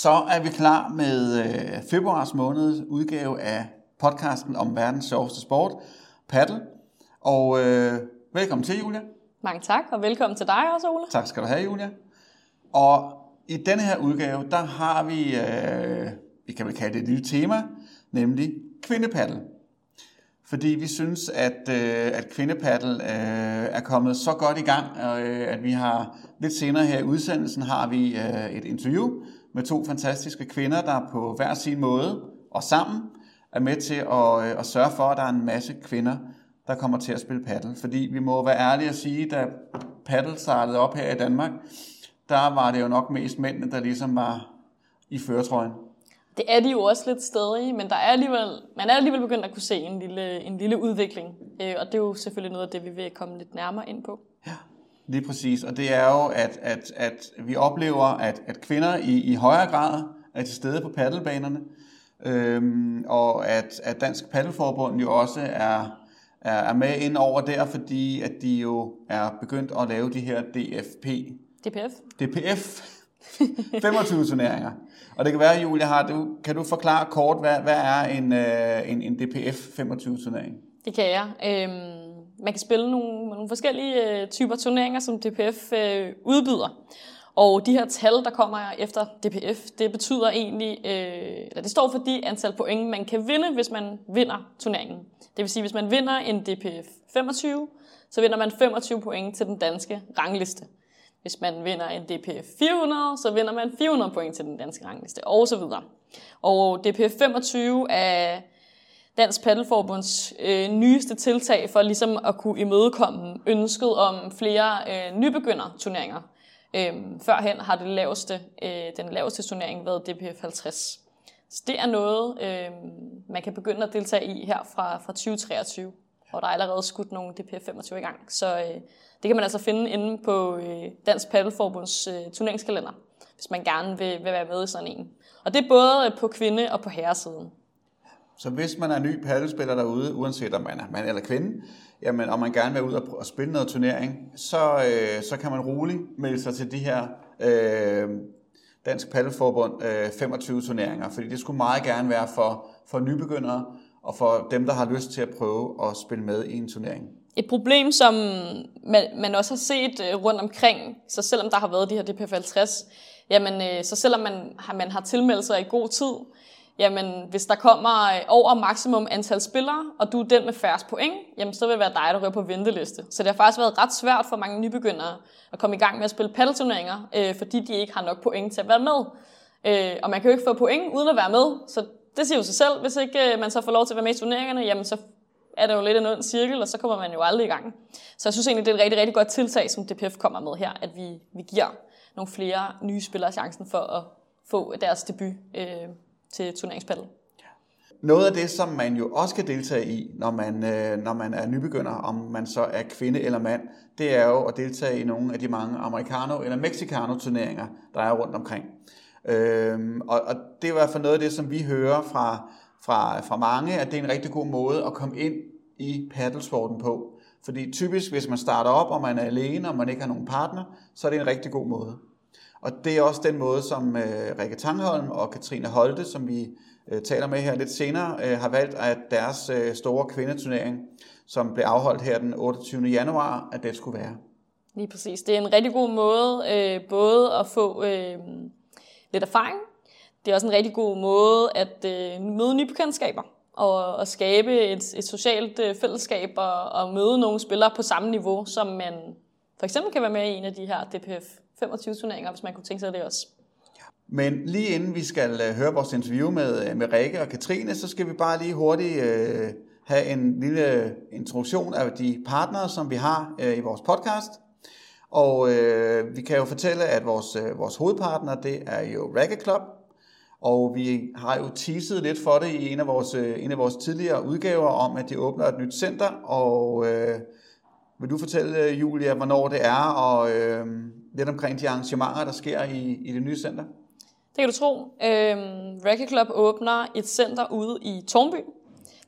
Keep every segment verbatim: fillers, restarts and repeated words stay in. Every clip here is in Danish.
Så er vi klar med øh, februars måneds udgave af podcasten om verdens sjoveste sport, paddle. Og øh, velkommen til, Julia. Mange tak, og velkommen til dig også, Ole. Tak skal du have, Julia. Og i denne her udgave, der har vi, øh, vi kan vel kalde det et lille tema, nemlig kvindepaddle. Fordi vi synes, at, øh, at kvindepaddle øh, er kommet så godt i gang, øh, at vi har lidt senere her i udsendelsen har vi øh, et interview med to fantastiske kvinder, der på hver sin måde og sammen er med til at, øh, at sørge for, at der er en masse kvinder, der kommer til at spille paddle. Fordi vi må være ærlige at sige, da paddle startede op her i Danmark, der var det jo nok mest mændene, der ligesom var i førertrøjen. Det er de jo også lidt stadig, men der er alligevel, man er alligevel begyndt at kunne se en lille, en lille udvikling. Øh, og det er jo selvfølgelig noget af det, vi vil komme lidt nærmere ind på. Ja, lige præcis. Og det er jo, at, at, at vi oplever, at, at kvinder i, i højere grad er til stede på paddelbanerne. Øhm, og at, at Dansk Paddelforbund jo også er, er, er med ind over der, fordi at de jo er begyndt at lave de her D F P. D P F. D P F. femogtyve turneringer. Og det kan være, Julia, har du, kan du forklare kort, hvad, hvad er en, øh, en, en D P F femogtyve turnering? Det kan jeg. Øhm, man kan spille nogle, nogle forskellige øh, typer turneringer, som D P F øh, udbyder. Og de her tal, der kommer efter D P F, det betyder egentlig, øh, eller det står for de antal point, man kan vinde, hvis man vinder turneringen. Det vil sige, hvis man vinder en D P F femogtyve, så vinder man femogtyve point til den danske rangliste. Hvis man vinder en D P F fire hundrede, så vinder man fire hundrede point til den danske rangliste, og så videre. Og D P F femogtyve er Dansk Paddelforbunds øh, nyeste tiltag for ligesom at kunne imødekomme ønsket om flere øh, nybegynderturneringer. Øhm, førhen har det laveste, øh, den laveste turnering været D P F halvtreds. Så det er noget, øh, man kan begynde at deltage i her fra, fra tyve treogtyve, og der er allerede skudt nogle D P F femogtyve i gang. Så øh, det kan man altså finde inde på øh, Dansk Paddelforbunds øh, turneringskalender, hvis man gerne vil, vil være med i sådan en. Og det er både på kvinde- og på herresiden. Så hvis man er ny paddelspiller derude, uanset om man er mand eller kvinde, jamen, og man gerne vil ud og spille noget turnering, så, øh, så kan man roligt melde sig til de her øh, Dansk Paddelforbund øh, femogtyve turneringer, fordi det skulle meget gerne være for, for nybegyndere og for dem, der har lyst til at prøve at spille med i en turnering. Et problem, som man, man også har set rundt omkring, så selvom der har været de her D P F halvtreds, jamen, så selvom man har, man har tilmeldt sig i god tid, jamen, hvis der kommer over maksimum antal spillere, og du er den med færrest point, jamen, så vil det være dig, der rører på venteliste. Så det har faktisk været ret svært for mange nybegyndere at komme i gang med at spille paddelturneringer, øh, fordi de ikke har nok point til at være med. Øh, og man kan jo ikke få point uden at være med, så det siger jo sig selv. Hvis ikke man så får lov til at være med i turneringerne, jamen, så er det jo lidt en ond cirkel, og så kommer man jo aldrig i gang. Så jeg synes egentlig, det er et rigtig, rigtig godt tiltag, som D P F kommer med her, at vi, vi giver nogle flere nye spillere chancen for at få deres debut øh, til turneringspaddel. Noget af det, som man jo også kan deltage i, når man, øh, når man er nybegynder, om man så er kvinde eller mand, det er jo at deltage i nogle af de mange americano- eller mexicano-turneringer, der er rundt omkring. Øhm, og, og det er i hvert fald noget af det, som vi hører fra, fra, fra mange, at det er en rigtig god måde at komme ind i paddelsporten på. Fordi typisk, hvis man starter op, og man er alene, og man ikke har nogen partner, så er det en rigtig god måde. Og det er også den måde, som øh, Rikke Tangholm og Katrine Holte, som vi øh, taler med her lidt senere, øh, har valgt, at deres øh, store kvindeturnering, som blev afholdt her den otteogtyvende januar, at det skulle være. Lige præcis. Det er en rigtig god måde øh, både at få øh, lidt erfaring. Det er også en rigtig god måde at øh, møde nye bekendtskaber og, og skabe et, et socialt øh, fællesskab og, og møde nogle spillere på samme niveau, som man for eksempel kan være med i en af de her D P F femogtyve turneringer, hvis man kunne tænke sig det også. Men lige inden vi skal uh, høre vores interview med, med Rikke og Katrine, så skal vi bare lige hurtigt uh, have en lille introduktion af de partnere, som vi har uh, i vores podcast. Og uh, vi kan jo fortælle, at vores, uh, vores hovedpartner, det er jo Racquet Club. Og vi har jo teaset lidt for det i en af vores, uh, en af vores tidligere udgaver om, at de åbner et nyt center. Og uh, vil du fortælle, Julia, hvornår det er, og uh, lidt omkring de arrangementer, der sker i, i det nye center? Det kan du tro. Øhm, Racquet Club åbner et center ude i Tårnby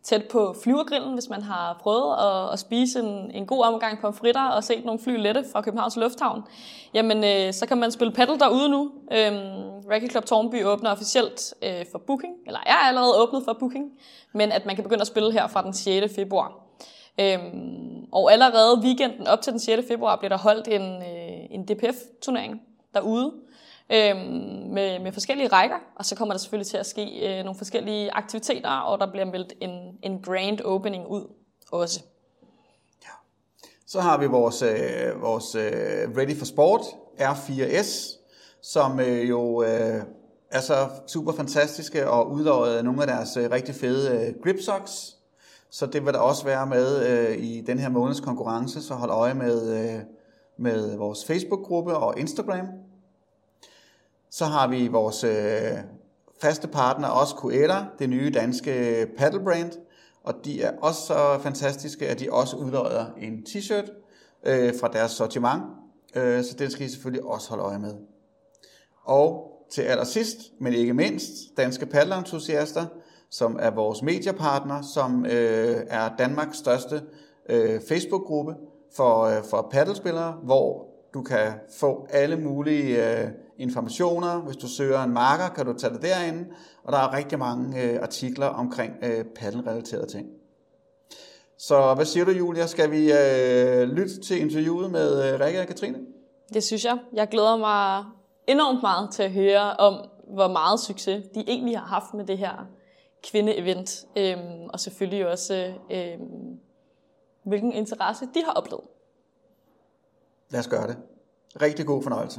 tæt på flyvergrillen, hvis man har prøvet at, at spise en, en god omgang pomfritter og set nogle fly lette fra Københavns Lufthavn, jamen øh, så kan man spille paddle derude nu. Øhm, Racquet Club Tårnby åbner officielt øh, for booking, eller er allerede åbnet for booking, men at man kan begynde at spille her fra den sjette februar. Øhm, og allerede weekenden op til den sjette februar bliver der holdt en, øh, en D P F-turnering derude, Øhm, med, med forskellige rækker, og så kommer der selvfølgelig til at ske øh, nogle forskellige aktiviteter, og der bliver meldt en, en grand opening ud også. Ja. Så har vi vores, øh, vores øh, Ready for Sport R fire S, som øh, jo øh, er så super fantastiske og udløjet nogle af deres øh, rigtig fede øh, grip socks. Så det vil der også være med øh, i den her måneds konkurrence, så hold øje med, øh, med vores Facebook-gruppe og Instagram. Så har vi vores øh, faste partner, også Coeta, det nye danske paddlebrand, og de er også så fantastiske, at de også udløjer en t-shirt øh, fra deres sortiment, øh, så den skal I selvfølgelig også holde øje med. Og til allersidst, men ikke mindst, Danske Paddelentusiaster, som er vores mediepartner, som øh, er Danmarks største øh, Facebook-gruppe for, øh, for paddlespillere, hvor du kan få alle mulige øh, informationer. Hvis du søger en marker, kan du tage det derinde, og der er rigtig mange øh, artikler omkring øh, paddle-relaterede ting. Så hvad siger du, Julia? Skal vi øh, lytte til interviewet med øh, Rikke og Katrine? Det synes jeg. Jeg glæder mig enormt meget til at høre om, hvor meget succes de egentlig har haft med det her kvinde-event, øhm, og selvfølgelig også, øhm, hvilken interesse de har oplevet. Lad os gøre det. Rigtig god fornøjelse.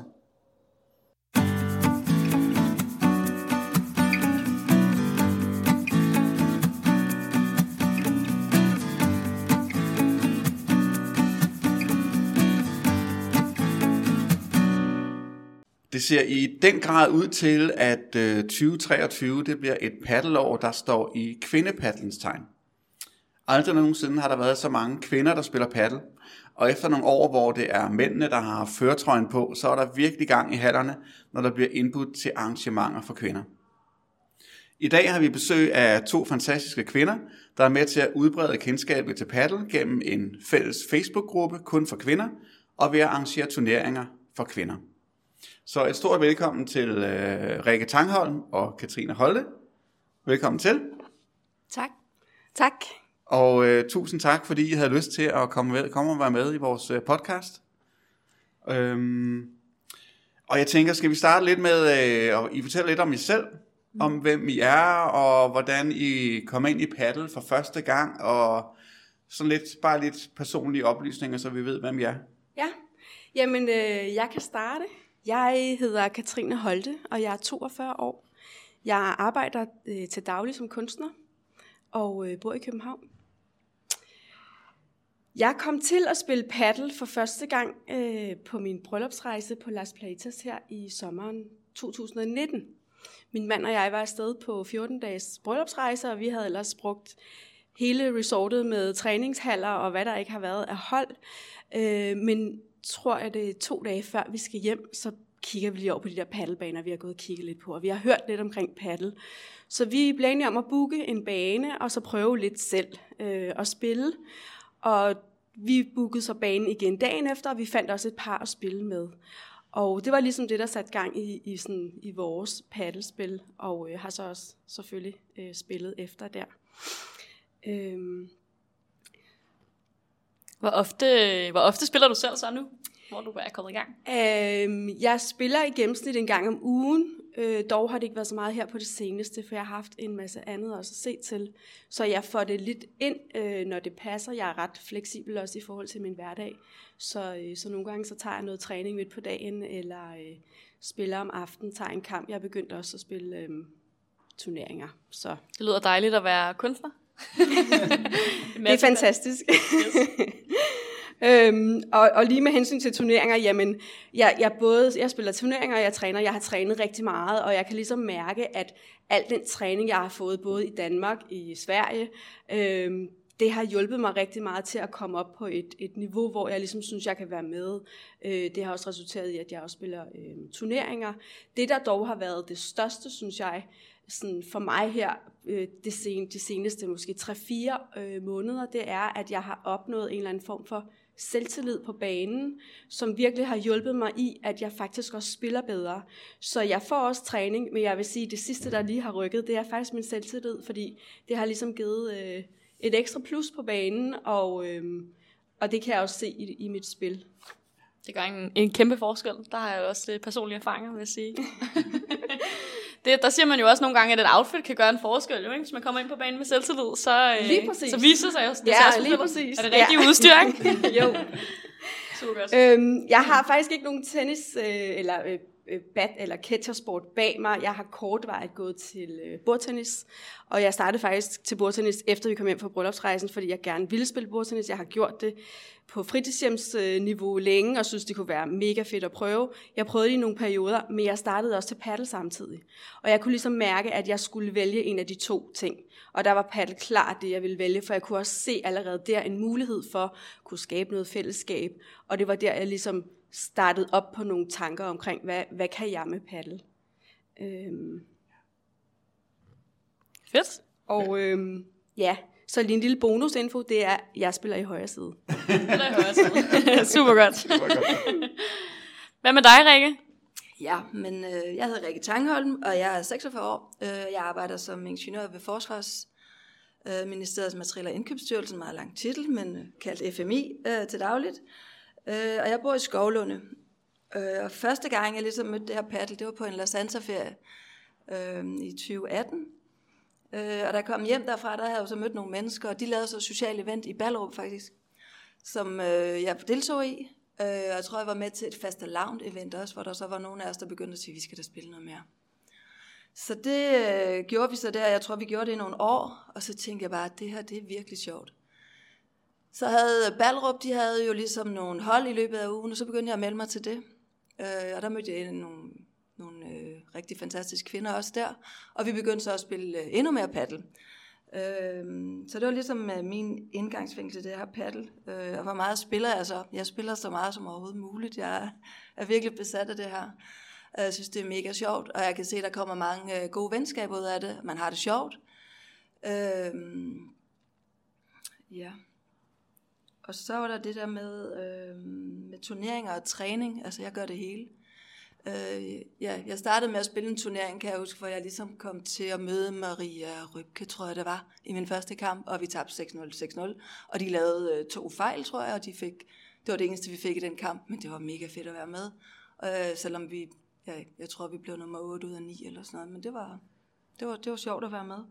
Det ser i den grad ud til, at tyve treogtyve det bliver et paddelår, der står i kvindepaddlens tegn. Aldrig nogensinde har der været så mange kvinder, der spiller paddel. Og efter nogle år, hvor det er mændene, der har førertrøjen på, så er der virkelig gang i hallerne, når der bliver indbudt til arrangementer for kvinder. I dag har vi besøg af to fantastiske kvinder, der er med til at udbrede kendskabet til paddel gennem en fælles Facebook-gruppe kun for kvinder, og ved at arrangere turneringer for kvinder. Så et stort velkommen til uh, Rikke Tangholm og Katrine Holte. Velkommen til. Tak. Tak. Og uh, tusind tak, fordi I havde lyst til at komme, med, komme og være med i vores uh, podcast. Um, og jeg tænker, skal vi starte lidt med, uh, og I fortæller lidt om jer selv, mm. om hvem I er, og hvordan I kom ind i paddle for første gang, og sådan lidt, bare lidt personlige oplysninger, så vi ved, hvem I er. Ja, jamen øh, jeg kan starte. Jeg hedder Katrine Holte, og jeg er toogfyrre år. Jeg arbejder øh, til daglig som kunstner, og øh, bor i København. Jeg kom til at spille paddle for første gang øh, på min bryllupsrejse på Las Playitas her i sommeren to tusind nitten. Min mand og jeg var afsted på fjorten dages bryllupsrejse, og vi havde ellers brugt hele resortet med træningshaller og hvad der ikke har været af hold. Øh, men tror jeg, det er to dage før vi skal hjem, så kigger vi lige over på de der paddelbaner, vi har gået og kigget lidt på, og vi har hørt lidt omkring paddle. Så vi blev enige om at booke en bane, og så prøve lidt selv øh, at spille. Og vi bookede så banen igen dagen efter, og vi fandt også et par at spille med. Og det var ligesom det, der satte gang i, i, sådan, i vores paddlespil, og øh, har så også selvfølgelig øh, spillet efter der. Øhm. Hvor ofte, hvor ofte spiller du selv så nu, hvor du er kommet i gang? Øhm, jeg spiller i gennemsnit en gang om ugen. Øh, dog har det ikke været så meget her på det seneste, for jeg har haft en masse andet også at se til. Så jeg får det lidt ind, øh, når det passer. Jeg er ret fleksibel også i forhold til min hverdag. Så, øh, så nogle gange så tager jeg noget træning midt på dagen, eller øh, spiller om aftenen, tager en kamp. Jeg er begyndt også at spille øh, turneringer. Så. Det lyder dejligt at være kunstner. Det er fantastisk. Yes. øhm, og, og lige med hensyn til turneringer, jamen, jeg, jeg, både, jeg spiller turneringer, og jeg træner, jeg har trænet rigtig meget, og jeg kan ligesom mærke, at al den træning, jeg har fået både i Danmark, i Sverige, øhm, det har hjulpet mig rigtig meget til at komme op på et, et niveau, hvor jeg ligesom synes, jeg kan være med. Øh, det har også resulteret i, at jeg også spiller øh, turneringer. Det, der dog har været det største, synes jeg, sådan for mig her, øh, det sen, de seneste måske tre fire øh, måneder, det er, at jeg har opnået en eller anden form for selvtillid på banen, som virkelig har hjulpet mig i, at jeg faktisk også spiller bedre. Så jeg får også træning, men jeg vil sige, at det sidste, der lige har rykket, det er faktisk min selvtillid, fordi det har ligesom givet øh, et ekstra plus på banen, og, øh, og det kan jeg også se i, i mit spil. Det gør en, en kæmpe forskel. Der har jeg også lidt personlige erfaringer, vil jeg sige. Det, der siger man jo også nogle gange, at et outfit kan gøre en forskel. Jo, ikke? Hvis man kommer ind på banen med selvtillid, så, øh, så viser sig også, det ja, også lige præcis. Er det rigtige ja. udstyr, ikke? Jo. Super godt. Øhm, jeg har faktisk ikke nogen tennis øh, eller øh, bat eller catchersport bag mig. Jeg har kortvarigt gået til øh, bordtennis, og jeg startede faktisk til bordtennis, efter vi kom hjem fra bryllupsrejsen, fordi jeg gerne ville spille bordtennis. Jeg har gjort det på fritidshjemsniveau længe, og synes, det kunne være mega fedt at prøve. Jeg prøvede det i nogle perioder, men jeg startede også til paddle samtidig. Og jeg kunne ligesom mærke, at jeg skulle vælge en af de to ting. Og der var paddle klart det, jeg ville vælge, for jeg kunne også se allerede der en mulighed for at kunne skabe noget fællesskab. Og det var der, jeg ligesom startede op på nogle tanker omkring, hvad, hvad kan jeg med paddle? Øhm. Fedt. Og øhm, ja, så lige en lille bonusinfo, det er, at jeg spiller i højre side. Spiller i højre side. Super godt. Super godt. Hvad med dig, Rikke? Ja, men øh, jeg hedder Rikke Tangholm, og jeg er seksogfyrre år. Øh, jeg arbejder som ingeniør ved Forsvarsministeriets Materiel- og Indkøbsstyrelsen, meget lang titel, men øh, kaldt F M I øh, til dagligt. Øh, og jeg bor i Skovlunde. Øh, og første gang, jeg ligesom mødte det her paddle, det var på en La Santa-ferie øh, i tyve atten. Øh, og da jeg kom hjem derfra, der havde jeg jo så mødt nogle mennesker, og de lavede så et socialt event i Ballerup faktisk, som øh, jeg deltog i. Øh, og jeg tror, jeg var med til et fastelavn-event også, hvor der så var nogle af os, der begyndte at sige, at vi skal da spille noget mere. Så det øh, gjorde vi så der. Jeg tror, vi gjorde det i nogle år, og så tænkte jeg bare, at det her, det er virkelig sjovt. Så havde Ballerup, de havde jo ligesom nogle hold i løbet af ugen, og så begyndte jeg at melde mig til det. Øh, og der mødte jeg nogle, nogle øh, rigtig fantastiske kvinder også der, og vi begyndte så at spille øh, endnu mere paddle. Øh, så det var ligesom øh, min indgangsvinkel til det her paddle. Øh, og hvor meget spiller jeg så? Jeg spiller så meget som overhovedet muligt. Jeg er, er virkelig besat af det her. Jeg synes, det er mega sjovt, og jeg kan se, at der kommer mange øh, gode venskaber ud af det. Man har det sjovt. Øh, ja... Og så var der det der med, øh, med turneringer og træning. Altså, jeg gør det hele. Øh, ja, jeg startede med at spille en turnering, kan jeg huske, hvor jeg ligesom kom til at møde Maria Rybke, tror jeg det var, i min første kamp. Og vi tabte seks nul seks nul. Og de lavede øh, to fejl, tror jeg, og de fik, det var det eneste, vi fik i den kamp. Men det var mega fedt at være med. Øh, selvom vi, ja, jeg tror, vi blev nummer otte ud af ni eller sådan noget. Men det var, det var, det var sjovt at være med.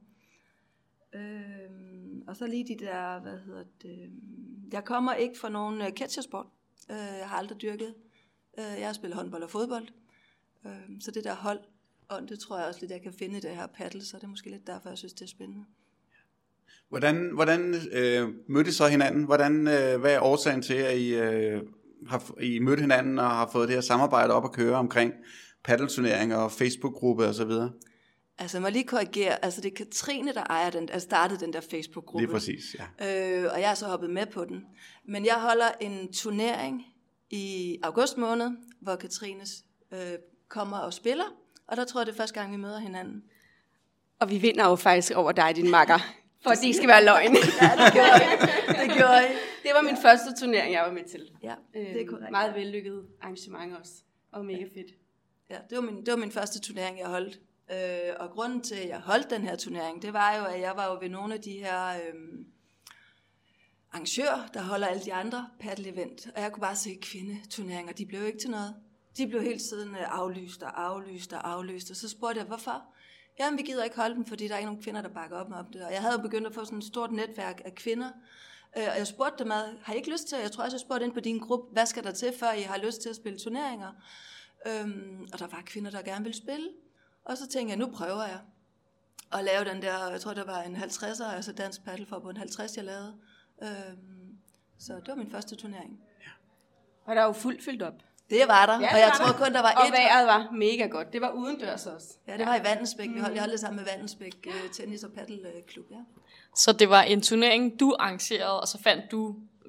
Øhm, og så lige de der, hvad hedder det, jeg kommer ikke fra nogen uh, catchersport, uh, jeg har aldrig dyrket, uh, jeg har spillet håndbold og fodbold, uh, så det der hold, og det tror jeg også lidt, jeg kan finde i det her paddle, så det er måske lidt derfor, jeg synes, det er spændende. Hvordan, hvordan øh, mødte I så hinanden? Hvordan, øh, hvad er årsagen til, at I, øh, har I mødt hinanden og har fået det her samarbejde op at køre omkring paddelturneringer og Facebook-gruppe osv.? Altså, jeg må lige korrigere. Altså, det er Katrine, der ejer den, der startede den der Facebook-gruppe. Lige præcis, ja. Øh, og jeg er så hoppet med på den. Men jeg holder en turnering i august måned, hvor Katrine øh, kommer og spiller. Og der tror jeg, det er første gang, vi møder hinanden. Og vi vinder jo faktisk over dig, din makker. For det ikke skal være løgn. Ja, det gjorde jeg. Det gjorde jeg. Det var min første turnering, jeg var med til. Ja, det er korrekt. Meget vellykket arrangement også. Og mega fedt. Ja, det var min, det var min første turnering, jeg holdt. Øh, og grunden til, at jeg holdt den her turnering, det var jo, at jeg var jo ved nogle af de her øh, arrangører, der holder alle de andre paddle-event. Og jeg kunne bare se kvindeturneringer, de blev jo ikke til noget. De blev hele tiden aflyst og aflyst og aflyst. Og så spurgte jeg, hvorfor? Jamen, vi gider ikke holde dem, fordi der er ikke nogen kvinder, der bakker op om det. Og jeg havde jo begyndt at få sådan et stort netværk af kvinder. Øh, og jeg spurgte dem, har I ikke lyst til, jeg tror også, jeg spurgte ind på din gruppe, hvad skal der til, før I har lyst til at spille turneringer? Øhm, og der var kvinder, der gerne ville spille. Og så tænkte jeg, nu prøver jeg at lave den der, jeg tror det var en halvtredser, altså Dansk Paddelforbund halvtreds, jeg lavede. Øhm, så det var min første turnering. Ja. Og der var jo fuldt fyldt op. Det var der, ja, og jeg tror kun, der var og et. Og vejret var mega godt. Det var udendørs også. Ja, det var i Vandensbæk. Vi holdt, jeg holdt det sammen med Vandensbæk uh, Tennis- og Paddelklub, ja. Så det var en turnering, du arrangerede, og så fandt du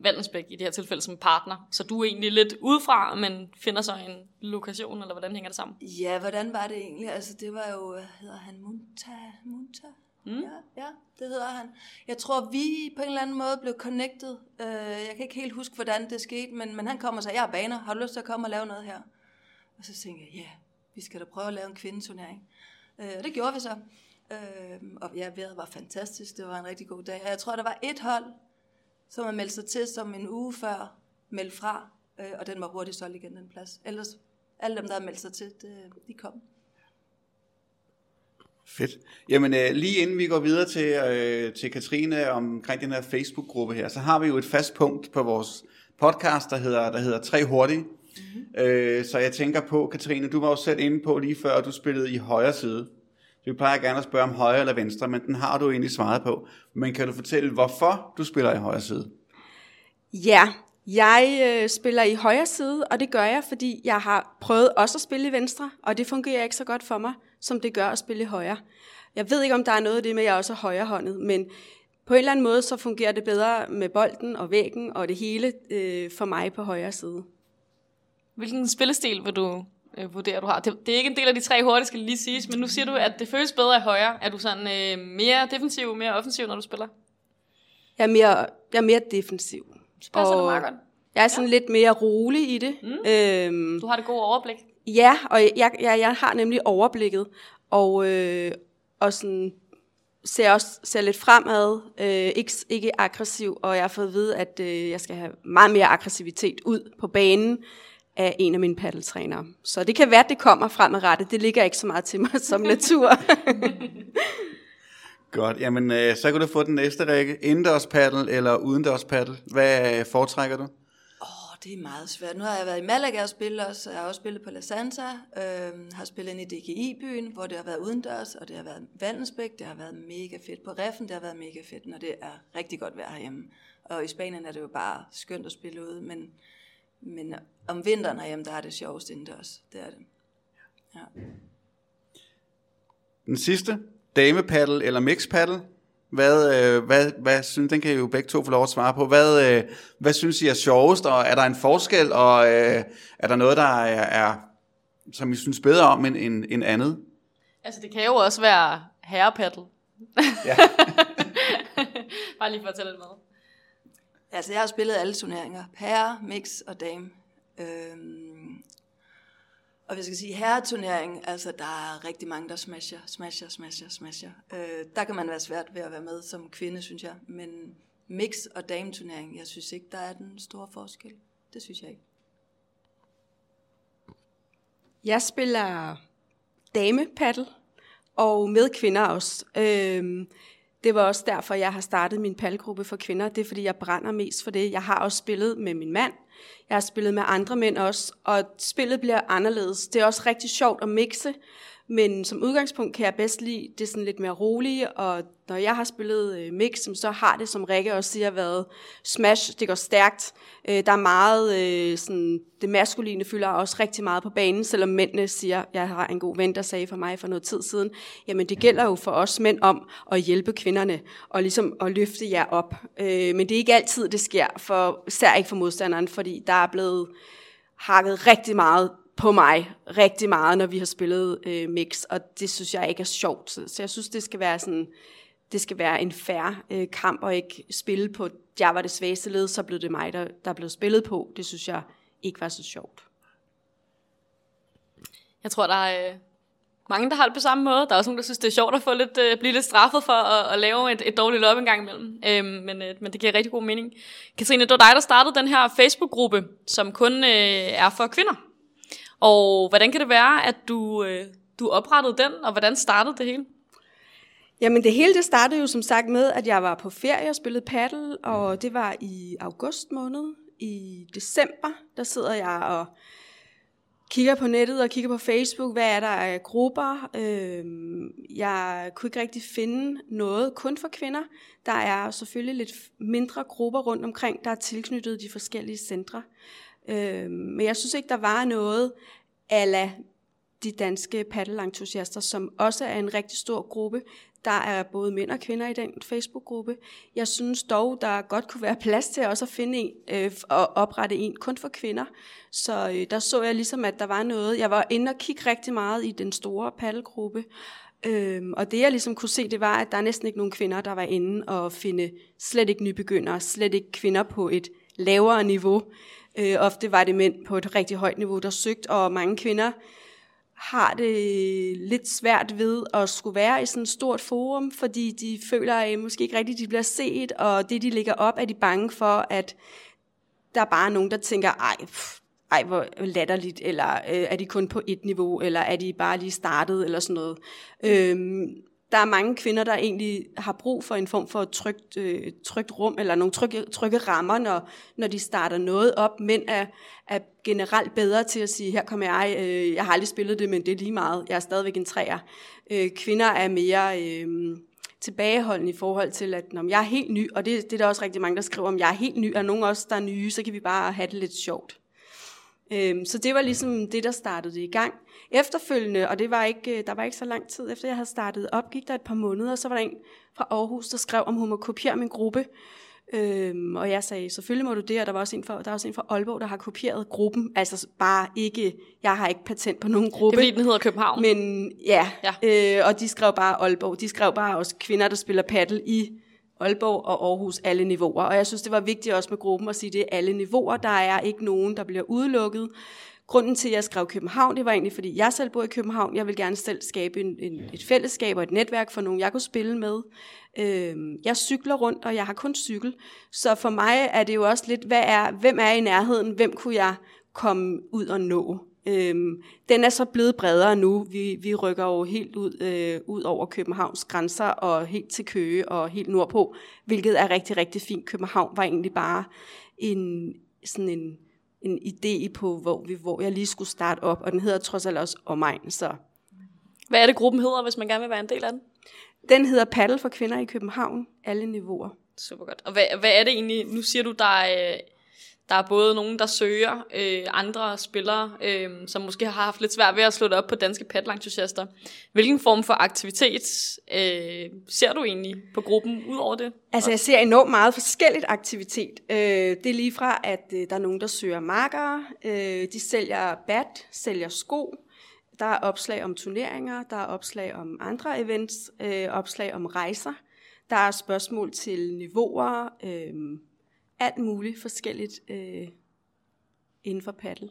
Vallensbæk i det her tilfælde som partner. Så du er egentlig lidt udefra, men finder så en lokation, eller hvordan hænger det sammen? Ja, hvordan var det egentlig? Altså, det var jo, hvad hedder han, Munta? Munta? Mm. Ja, ja, det hedder han. Jeg tror, vi på en eller anden måde blev connected. Uh, jeg kan ikke helt huske, hvordan det skete, men, men han kom og sagde, jeg er baner, har du lyst til at komme og lave noget her? Og så tænkte jeg, ja, yeah, vi skal da prøve at lave en kvindeturnering. Uh, og det gjorde vi så. Uh, og ja, vejret var fantastisk, det var en rigtig god dag. Og jeg tror, der var et hold, som havde meldt sig til som en uge før meldte fra, uh, og den var hurtigt solgt igen, den plads. Ellers, alle dem, der havde meldt sig til, det, de kom. Fedt. Jamen øh, lige inden vi går videre til, øh, til Katrine omkring den her Facebook-gruppe her, så har vi jo et fast punkt på vores podcast, der hedder, der hedder Tre Hurtige. Mm-hmm. Øh, så jeg tænker på, Katrine, du var jo selv inde på lige før, at du spillede i højre side. Vi plejer gerne at spørge om højre eller venstre, men den har du egentlig svaret på. Men kan du fortælle, hvorfor du spiller i højre side? Ja, jeg øh, spiller i højre side, og det gør jeg, fordi jeg har prøvet også at spille i venstre, og det fungerer ikke så godt for mig, som det gør at spille i højre. Jeg ved ikke, om der er noget af det med, at jeg også er højrehåndet, men på en eller anden måde, så fungerer det bedre med bolden og væggen og det hele øh, for mig på højre side. Hvilken spillestil vil du øh, vurdere, du har? Det, det er ikke en del af de tre hurtige, skal lige siges, men nu siger du, at det føles bedre i højre. Er du sådan øh, mere defensiv, mere offensiv, når du spiller? Jeg er mere, jeg er mere defensiv. Så passer det meget godt. Jeg er sådan ja. lidt mere rolig i det. Mm. Øhm, du har det gode overblik. Ja, og jeg, jeg, jeg har nemlig overblikket, og, øh, og sådan, ser også ser lidt fremad, øh, ikke, ikke aggressiv, og jeg har fået at vide, at øh, jeg skal have meget mere aggressivitet ud på banen af en af mine paddeltrænere. Så det kan være, at det kommer fremadrettet. Det ligger ikke så meget til mig som natur. Godt, jamen øh, så kan du få den næste række. Indendørs paddel eller udendørs paddel? Hvad øh, foretrækker du? Åh, oh, det er meget svært. Nu har jeg været i Malaga og spillet også. Jeg har også spillet på La Santa. Øh, har spillet ind i D G I-byen, hvor det har været udendørs, og det har været Vallensbæk. Det har været mega fedt på Reffen. Det har været mega fedt, når det er rigtig godt vejr herhjemme. Og i Spanien er det jo bare skønt at spille ude, men, men om vinteren herhjemme, der er det sjovest indendørs. Det er det. Ja. Den sidste, damepaddel eller mixpaddel? Hvad, øh, hvad, hvad synes, den kan I jo begge to få lov at svare på. Hvad, øh, hvad synes I er sjovest, og er der en forskel, og øh, er der noget, der er, er, som I synes bedre om end, end, end andet? Altså det kan jo også være herrepaddel. Ja. Bare lige for at tælle lidt med. Altså jeg har spillet alle turneringer. Herre, mix og dame. Øhm, og hvis jeg skal sige herreturnering, altså der er rigtig mange, der smasher, smasher, smasher, smasher. Øh, der kan man være svært ved at være med som kvinde, synes jeg. Men mix og dameturnering, jeg synes ikke, der er den store forskel. Det synes jeg ikke. Jeg spiller damepaddel og med kvinder også. Øhm, det var også derfor, jeg har startet min paddelgruppe for kvinder. Det er, fordi jeg brænder mest for det. Jeg har også spillet med min mand. Jeg har spillet med andre mænd også, og spillet bliver anderledes. Det er også rigtig sjovt at mixe, men som udgangspunkt kan jeg bedst lide det sådan lidt mere rolige, og når jeg har spillet øh, mix, så har det, som Rikke også siger, været smash, det går stærkt. Øh, der er meget, øh, sådan, det maskuline fylder også rigtig meget på banen, selvom mændene siger, jeg har en god ven, der sagde for mig for noget tid siden, jamen det gælder jo for os mænd om at hjælpe kvinderne, og ligesom at løfte jer op. Øh, men det er ikke altid, det sker, for, især ikke for modstanderen, fordi der er blevet hakket rigtig meget på mig, rigtig meget, når vi har spillet øh, mix, og det synes jeg ikke er sjovt. Så, så jeg synes, det skal være sådan, det skal være en fair øh, kamp, og ikke spille på, jeg var det svageste led, så blev det mig, der, der blev spillet på. Det synes jeg ikke var så sjovt. Jeg tror, der er øh, mange, der har det på samme måde. Der er også nogen, der synes, det er sjovt at få lidt, øh, blive lidt straffet for at, at lave et, et dårligt løb en gang imellem. Øhm, men, øh, men det giver rigtig god mening. Katrine, det var dig, der startede den her Facebook-gruppe, som kun øh, er for kvinder. Og hvordan kan det være, at du, øh, du oprettede den, og hvordan startede det hele? Jamen det hele det startede jo som sagt med, at jeg var på ferie og spillede paddel, og det var i august måned. I december, der sidder jeg og kigger på nettet og kigger på Facebook, hvad er der af grupper. Jeg kunne ikke rigtig finde noget kun for kvinder. Der er selvfølgelig lidt mindre grupper rundt omkring, der er tilknyttet de forskellige centre. Men jeg synes ikke, der var noget a la de danske paddelentusiaster, som også er en rigtig stor gruppe. Der er både mænd og kvinder i den Facebook-gruppe. Jeg synes dog, der godt kunne være plads til også at finde en øh, og oprette en kun for kvinder. Så øh, der så jeg ligesom, at der var noget. Jeg var inde og kigge rigtig meget i den store paddelgruppe. Øhm, og det jeg ligesom kunne se, det var, at der er næsten ikke nogen kvinder, der var inde og finde slet ikke nybegyndere, slet ikke kvinder på et lavere niveau. Øh, ofte var det mænd på et rigtig højt niveau, der søgte, og mange kvinder har det lidt svært ved at skulle være i sådan et stort forum, fordi de føler at måske ikke rigtigt, de bliver set, og det de lægger op, er de bange for, at der er bare nogen, der tænker, ej, pff, ej hvor latterligt, eller øh, er de kun på et niveau, eller er de bare lige startet, eller sådan noget. Øhm, der er mange kvinder, der egentlig har brug for en form for et trygt, øh, trygt rum, eller nogle trygge, trygge rammer, når, når de starter noget op. Mænd er, er generelt bedre til at sige, her kommer jeg, øh, jeg har aldrig spillet det, men det er lige meget, jeg er stadigvæk en træer. Øh, kvinder er mere øh, tilbageholdende i forhold til, at når jeg er helt ny, og det, det er der også rigtig mange, der skriver, om jeg er helt ny, og nogen også, der er nye, så kan vi bare have det lidt sjovt. Øh, så det var ligesom det, der startede det i gang. Efterfølgende, og det var ikke, der var ikke så lang tid efter jeg havde startet op, gik der et par måneder, og så var der en fra Aarhus, der skrev, om hun må kopiere min gruppe. Øhm, og jeg sagde, selvfølgelig må du det, og der var også en fra, der er også en fra Aalborg, der har kopieret gruppen. Altså bare ikke, jeg har ikke patent på nogen gruppe. Det er fordi, den hedder København. Men ja, ja. Øh, og de skrev bare Aalborg. De skrev bare også kvinder, der spiller paddel i Aalborg og Aarhus, alle niveauer. Og jeg synes, det var vigtigt også med gruppen at sige, det er alle niveauer. Der er ikke nogen, der bliver udelukket. Grunden til, at jeg skrev København, det var egentlig, fordi jeg selv bor i København. Jeg vil gerne selv skabe en, en, et fællesskab og et netværk for nogen, jeg kunne spille med. Øhm, jeg cykler rundt, og jeg har kun cykel. Så for mig er det jo også lidt, hvad er, hvem er i nærheden? Hvem kunne jeg komme ud og nå? Øhm, den er så blevet bredere nu. Vi, vi rykker jo helt ud, øh, ud over Københavns grænser og helt til Køge og helt nordpå, hvilket er rigtig, rigtig fint. København var egentlig bare en sådan en en idé på, hvor, vi, hvor jeg lige skulle starte op, og den hedder trods alt også Omegn. Så. Hvad er det, gruppen hedder, hvis man gerne vil være en del af den? Den hedder Paddel for kvinder i København, alle niveauer. Super godt. Og hvad, hvad er det egentlig, nu siger du, der er, der er både nogen, der søger, øh, andre spillere, øh, som måske har haft lidt svært ved at slå det op på danske paddelentusiaster. Hvilken form for aktivitet øh, ser du egentlig på gruppen ud over det? Altså jeg ser enormt meget forskelligt aktivitet. Øh, det er lige fra, at øh, der er nogen, der søger markere, øh, de sælger bat, sælger sko, der er opslag om turneringer, der er opslag om andre events, øh, opslag om rejser, der er spørgsmål til niveauer, øh, alt muligt forskelligt øh, inden for paddel.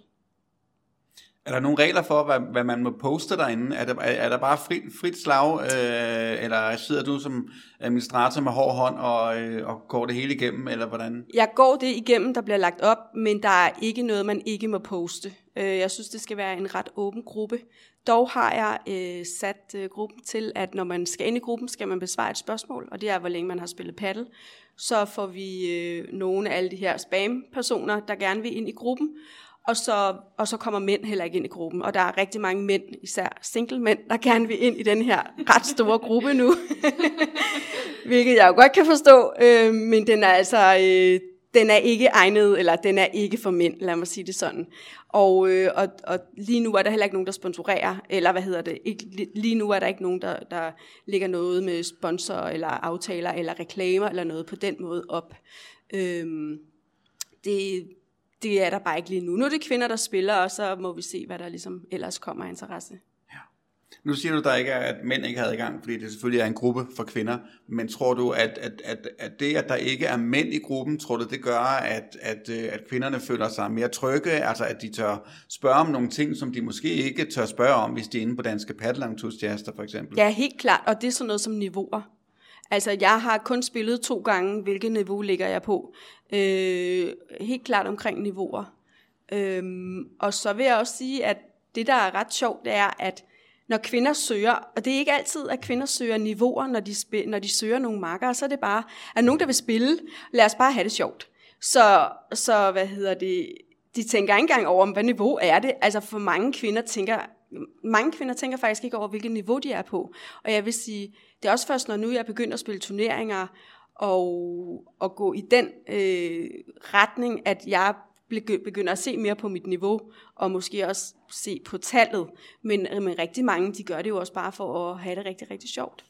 Er der nogle regler for, hvad, hvad man må poste derinde? Er der, er der bare frit, frit slag, øh, eller sidder du som administrator med hård hånd og, øh, og går det hele igennem, eller hvordan? Jeg går det igennem, der bliver lagt op, men der er ikke noget, man ikke må poste. Jeg synes, det skal være en ret åben gruppe. Dog har jeg øh, sat øh, gruppen til, at når man skal ind i gruppen, skal man besvare et spørgsmål, og det er, hvor længe man har spillet paddel. Så får vi øh, nogle af alle de her spam-personer, der gerne vil ind i gruppen, og så, og så kommer mænd heller ikke ind i gruppen. Og der er rigtig mange mænd, især single-mænd, der gerne vil ind i den her ret store gruppe nu. Hvilket jeg jo godt kan forstå, øh, men den er altså... Øh, Den er ikke egnet, eller den er ikke for mænd, lad mig sige det sådan. Og, øh, og, og lige nu er der heller ikke nogen, der sponsorerer, eller hvad hedder det, ikke, lige nu er der ikke nogen, der, der lægger noget med sponsor, eller aftaler, eller reklamer, eller noget på den måde op. Øhm, det, det er der bare ikke lige nu. Nu er det kvinder, der spiller, og så må vi se, hvad der ligesom ellers kommer af interesse. Nu siger du, der ikke er, at mænd ikke har adgang, fordi det selvfølgelig er en gruppe for kvinder, men tror du, at, at, at, at det, at der ikke er mænd i gruppen, tror du, det gør, at, at, at kvinderne føler sig mere trygge, altså at de tør spørge om nogle ting, som de måske ikke tør spørge om, hvis de er inde på danske paddelentusiaster for eksempel? Ja, helt klart, og det er sådan noget som niveauer. Altså, jeg har kun spillet to gange, hvilket niveau ligger jeg på. Øh, helt klart omkring niveauer. Øh, og så vil jeg også sige, at det, der er ret sjovt, det er, at når kvinder søger, og det er ikke altid, at kvinder søger niveauer, når de, spil, når de søger nogle markere, så er det bare, at nogen, der vil spille, lad os bare have det sjovt. Så, så hvad hedder det, de tænker ikke engang over, hvad niveau er det. Altså for mange kvinder tænker, mange kvinder tænker faktisk ikke over, hvilket niveau de er på. Og jeg vil sige, det er også først, når nu jeg begynder at spille turneringer, og, og gå i den øh, retning, at jeg begynder at se mere på mit niveau, og måske også se på tallet. Men, men rigtig mange, de gør det jo også bare for at have det rigtig, rigtig sjovt.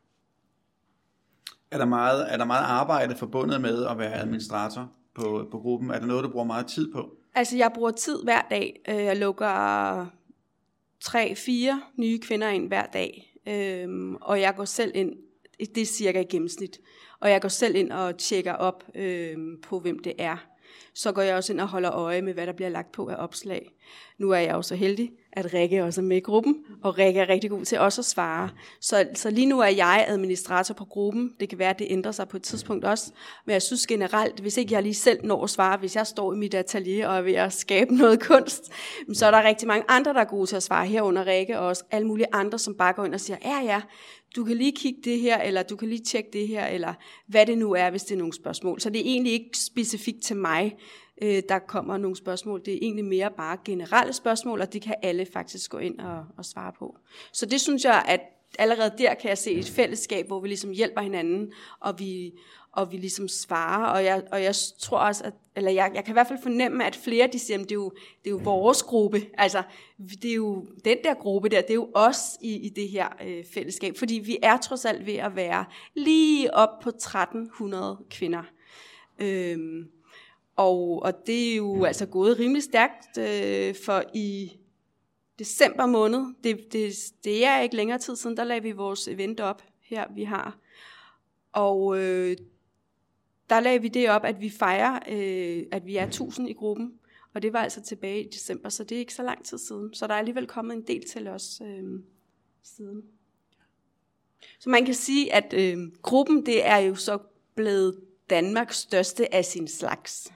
Er der meget, er der meget arbejde forbundet med at være administrator på, på gruppen? Er det noget, du bruger meget tid på? Altså, jeg bruger tid hver dag. Jeg lukker tre, fire nye kvinder ind hver dag. Øhm, og jeg går selv ind, det er cirka i gennemsnit, og jeg går selv ind og tjekker op øhm, på, hvem det er. Så går jeg også ind og holder øje med, hvad der bliver lagt på af opslag. Nu er jeg jo så heldig, at Rikke også er med i gruppen, og Rikke er rigtig god til også at svare. Så, så lige nu er jeg administrator på gruppen. Det kan være, at det ændrer sig på et tidspunkt også. Men jeg synes generelt, hvis ikke jeg lige selv når at svare, hvis jeg står i mit atelier og er ved at skabe noget kunst, så er der rigtig mange andre, der er gode til at svare herunder Rikke, og også alle mulige andre, som bare går ind og siger, ja ja, du kan lige kigge det her, eller du kan lige tjekke det her, eller hvad det nu er, hvis det er nogle spørgsmål. Så det er egentlig ikke specifikt til mig, øh, der kommer nogle spørgsmål. Det er egentlig mere bare generelle spørgsmål, og det kan alle faktisk gå ind og, og svare på. Så det synes jeg, at allerede der kan jeg se et fællesskab, hvor vi ligesom hjælper hinanden, og vi, og vi ligesom svarer. Og jeg, og jeg tror også, at, eller jeg, jeg kan i hvert fald fornemme, at flere de siger, at det er jo, det er jo vores gruppe. Altså, det er jo den der gruppe der, det er jo os i, i det her øh, fællesskab. Fordi vi er trods alt ved at være lige op på tretten hundrede kvinder. Øhm, og, og det er jo altså gået rimelig stærkt, øh, for i december måned, det, det, det er ikke længere tid siden, der lagde vi vores event op her, vi har. Og øh, der lagde vi det op, at vi fejrer, øh, at vi er tusind i gruppen. Og det var altså tilbage i december, så det er ikke så lang tid siden. Så der er alligevel kommet en del til os øh, siden. Så man kan sige, at øh, gruppen, det er jo så blevet Danmarks største af sin slags.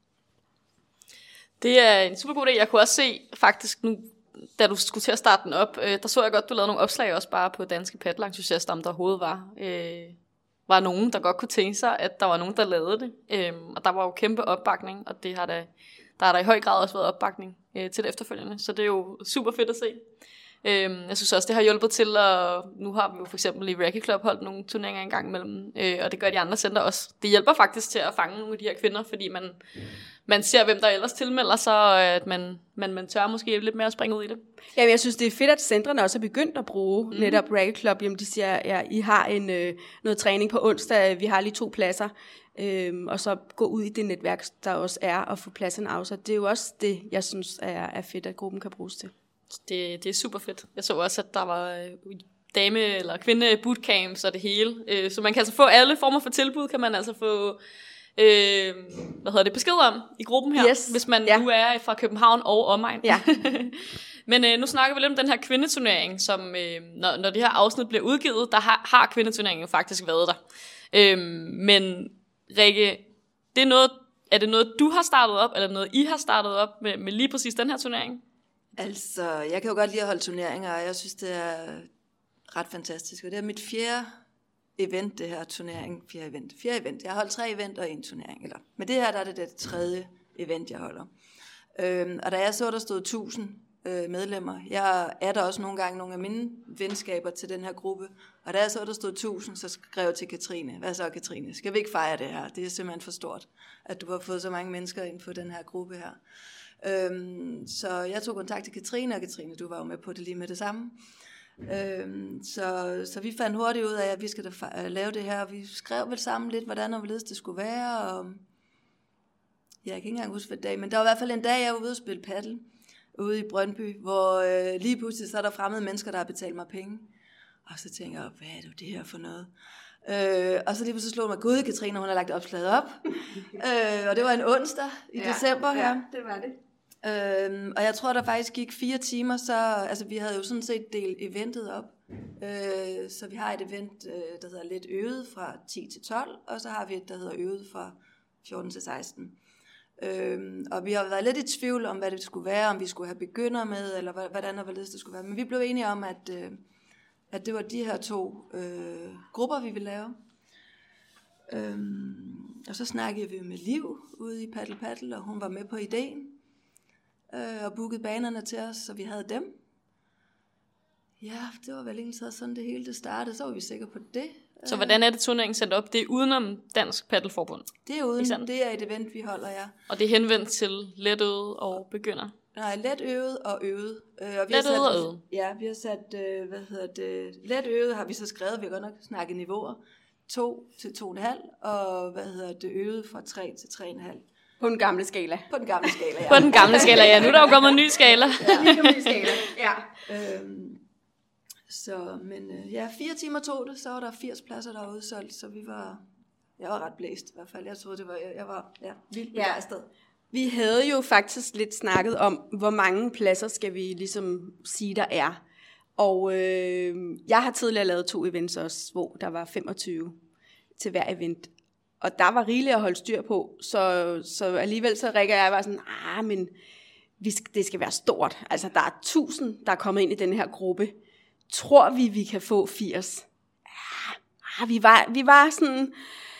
Det er en super god idé. Jeg kunne også se faktisk nu, da du skulle til at starte den op, øh, der så jeg godt, du lavede nogle opslag også bare på Danske Paddelentusiaster, om der overhovedet var, øh, var nogen, der godt kunne tænke sig, at der var nogen, der lavede det. Øh, og der var jo kæmpe opbakning, og det har der, der har der i høj grad også været opbakning øh, til det efterfølgende. Så det er jo super fedt at se. Øh, jeg synes også, det har hjulpet til, og nu har vi jo for eksempel i Racquet Club holdt nogle turneringer en gang imellem, øh, og det gør de andre center også. Det hjælper faktisk til at fange nogle af de her kvinder, fordi man, man ser, hvem der ellers tilmelder sig, og at man, man, man tør måske lidt mere at springe ud i det. Ja, jeg synes, det er fedt, at centrene også er begyndt at bruge mm. netop Racquet Club. Jamen, de siger, ja, I har en, øh, noget træning på onsdag, vi har lige to pladser, øhm, og så gå ud i det netværk, der også er, og få pladserne afsat. Det er jo også det, jeg synes er, er fedt, at gruppen kan bruges til. Det, det er super fedt. Jeg så også, at der var øh, dame- eller kvinde-bootcamps og det hele. Øh, så man kan altså få alle former for tilbud, kan man altså få øh, hvad hedder det, besked om i gruppen her, yes. hvis man ja. nu er fra København og omegn. Ja. Men øh, nu snakker vi lidt om den her kvindeturnering, som øh, når, når det her afsnit bliver udgivet, der har, har kvindeturneringen jo faktisk været der. Øh, men Rikke, det er, noget, er det noget, du har startet op, eller noget, I har startet op med, med lige præcis den her turnering? Altså, jeg kan jo godt lide at holde turneringer, og jeg synes, det er ret fantastisk. Og det er mit fjerde event, det her turnering. Fjerde event. Fjerde event. Jeg har holdt tre event og en turnering. Eller. Men det her, der er det det tredje event, jeg holder. Øhm, og da jeg så, der stod tusind øh, medlemmer, jeg er der også nogle gange nogle af mine venskaber til den her gruppe, og da jeg så, der stod tusind, så skrev jeg til Katrine. Hvad så, Katrine? Skal vi ikke fejre det her? Det er simpelthen for stort, at du har fået så mange mennesker ind på den her gruppe her. Øhm, så jeg tog kontakt til Katrine, og Katrine, du var jo med på det lige med det samme. Øhm, så, så vi fandt hurtigt ud af, at vi skal da fa- lave det her, og vi skrev vel sammen lidt, hvordan og hvorledes det skulle være, og jeg kan ikke engang huske hvad dag, men der var i hvert fald en dag, jeg var ude og spille paddle ude i Brøndby, hvor øh, lige pludselig så er der fremmede mennesker, der har betalt mig penge, og så tænker jeg, hvad er det, det her for noget? Øh, og så lige pludselig slog mig, gud, Katrine, hun har lagt opslaget op, øh, og det var en onsdag i ja, december her. Ja, det var det. Øhm, og jeg tror, der faktisk gik fire timer, så altså, vi havde jo sådan set delt eventet op. Øh, så vi har et event, øh, der hedder Lidt Øvet fra ti til tolv, og så har vi et, der hedder Øvet fra fjorten til seksten. Øhm, og vi har været lidt i tvivl om, hvad det skulle være, om vi skulle have begynder med, eller hvordan og hvorledes det skulle være. Men vi blev enige om, at, øh, at det var de her to øh, grupper, vi ville lave. Øhm, og så snakkede vi med Liv ude i Paddle Paddle, og hun var med på ideen. Øh, og bookede banerne til os, så vi havde dem. Ja, det var vel egentlig sådan det hele det startede, så var vi sikre på det. Så hvordan er det turneringen sat op? Det er udenom Dansk Paddelforbund? Det er uden, det er et event, vi holder, ja. Og det er henvendt til letøvet og begynder? Nej, let øvet og øvet. Øh, og vi let har sat, øvet og øvet? Ja, vi har sat, øh, hvad hedder det, let øvet har vi så skrevet, vi har godt nok snakket niveauer, to til to og en halv, og hvad hedder det, øvet fra tre til tre og en halv. På den gamle skala. På den gamle skala, ja. På den gamle skala, ja. Nu er der jo kommet en ny skala. Ja, en ny skala, ja. Øhm, så, men øh, ja, fire timer tog det, så var der firs pladser, der var udsolgt, så vi var, jeg var ret blæst i hvert fald. Jeg troede, det var, jeg, jeg var ja, vildt begejstret. Vi havde jo faktisk lidt snakket om, hvor mange pladser skal vi ligesom sige, der er. Og øh, jeg har tidligere lavet to events også, hvor der var femogtyve til hver event. Og der var rigeligt at holde styr på, så, så alligevel så Rikke og jeg var sådan, ah, men vi skal, det skal være stort. Altså der er tusind, der er kommet ind i den her gruppe. Tror vi, vi kan få firs? Ah, vi var, vi var sådan,